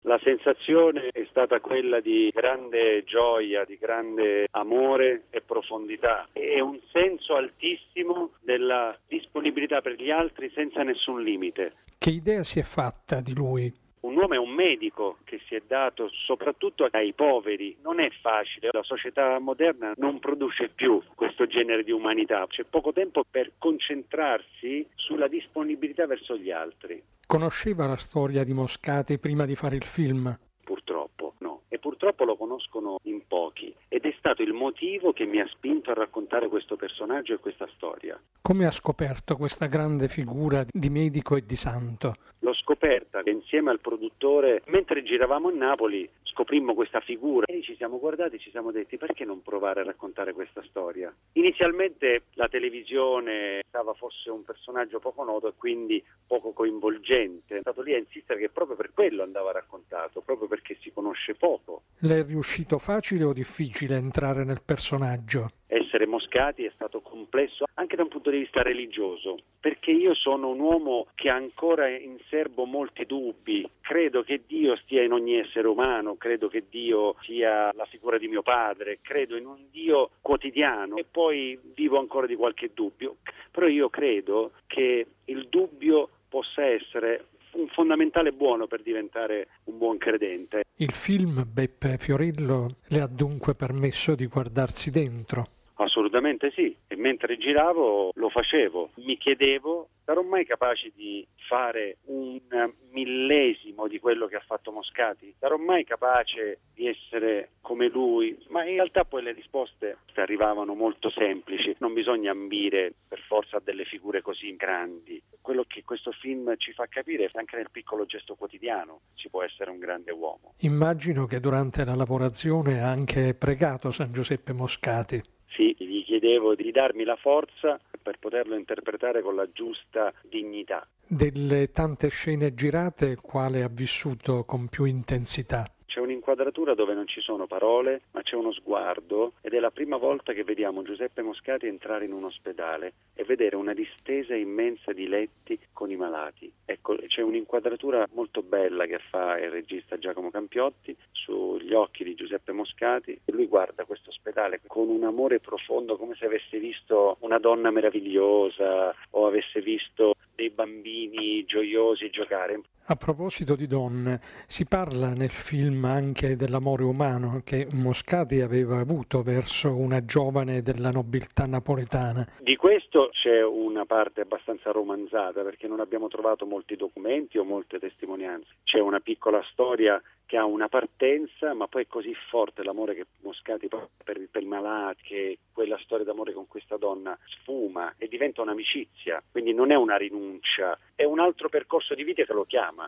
La sensazione è stata quella di grande gioia, di grande amore e profondità e un senso altissimo della disponibilità per gli altri senza nessun limite. Che idea si è fatta di lui? Un uomo è un medico che si è dato soprattutto ai poveri. Non è facile, la società moderna non produce più questo genere di umanità. C'è poco tempo per concentrarsi sulla disponibilità verso gli altri. Conosceva la storia di Moscati prima di fare il film? Purtroppo no, e purtroppo lo conoscono in pochi ed è stato il motivo che mi ha spinto a raccontare questo personaggio e questa storia. Come ha scoperto questa grande figura di medico e di santo? L'ho scoperta insieme al produttore mentre giravamo a Napoli, scoprimmo questa figura e ci siamo guardati e ci siamo detti perché non provare a raccontare questa storia. Inizialmente la televisione pensava fosse un personaggio poco noto e quindi poco coinvolgente. È stato lì a insistere che proprio per quello andava raccontato, proprio perché si conosce poco. Le è riuscito facile o difficile entrare nel personaggio? Essere Moscati è stato complesso anche da un punto di vista religioso, perché io sono un uomo che ha ancora in serbo molti dubbi. Credo che Dio stia in ogni essere umano, credo che Dio sia la figura di mio padre, credo in un Dio quotidiano e poi vivo ancora di qualche dubbio. Però io credo che il dubbio possa essere un fondamentale buono per diventare un buon credente. Il film Beppe Fiorillo le ha dunque permesso di guardarsi dentro? Assolutamente sì, e mentre giravo lo facevo. Mi chiedevo, sarò mai capace di fare un millesimo di quello che ha fatto Moscati? Sarò mai capace di essere come lui? Ma in realtà poi le risposte arrivavano molto semplici, non bisogna ambire per forza a delle figure così grandi. Quello che questo film ci fa capire è che anche nel piccolo gesto quotidiano si può essere un grande uomo. Immagino che durante la lavorazione ha anche pregato San Giuseppe Moscati. Sì, gli chiedevo di darmi la forza per poterlo interpretare con la giusta dignità. Delle tante scene girate, quale ha vissuto con più intensità? C'è un'inquadratura dove non ci sono parole, ma c'è uno sguardo ed è la prima volta che vediamo Giuseppe Moscati entrare in un ospedale e vedere una distesa immensa di letti con i malati. Ecco, c'è un'inquadratura molto bella che fa il regista Giacomo Campiotti sugli occhi di Giuseppe Moscati e lui guarda questo ospedale con un amore profondo, come se avesse visto una donna meravigliosa o avesse visto dei bambini gioiosi giocare. A proposito di donne, si parla nel film anche dell'amore umano che Moscati aveva avuto verso una giovane della nobiltà napoletana. Di questo c'è una parte abbastanza romanzata perché non abbiamo trovato molti documenti o molte testimonianze. C'è una piccola storia che ha una partenza, ma poi è così forte l'amore che Moscati per i malati, che quella storia d'amore con questa donna sfuma e diventa un'amicizia, quindi non è una rinuncia, è un altro percorso di vita che lo chiama.